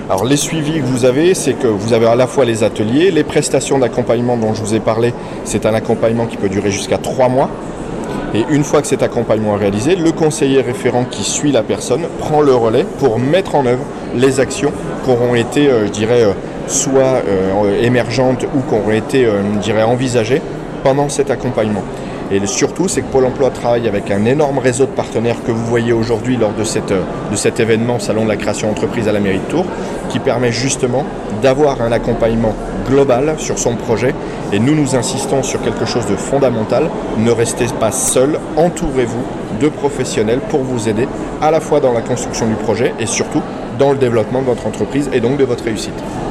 Alors les suivis que vous avez, c'est que vous avez à la fois les ateliers, les prestations d'accompagnement dont je vous ai parlé, c'est un accompagnement qui peut durer jusqu'à 3 mois. Et une fois que cet accompagnement est réalisé, le conseiller référent qui suit la personne prend le relais pour mettre en œuvre les actions qui auront été, soit émergentes ou qui auront été, envisagées pendant cet accompagnement. Et surtout, c'est que Pôle emploi travaille avec un énorme réseau de partenaires que vous voyez aujourd'hui lors de cet événement Salon de la création entreprise à la mairie de Tours, qui permet justement d'avoir un accompagnement global sur son projet. Et nous insistons sur quelque chose de fondamental. Ne restez pas seul, entourez-vous de professionnels pour vous aider à la fois dans la construction du projet et surtout dans le développement de votre entreprise et donc de votre réussite.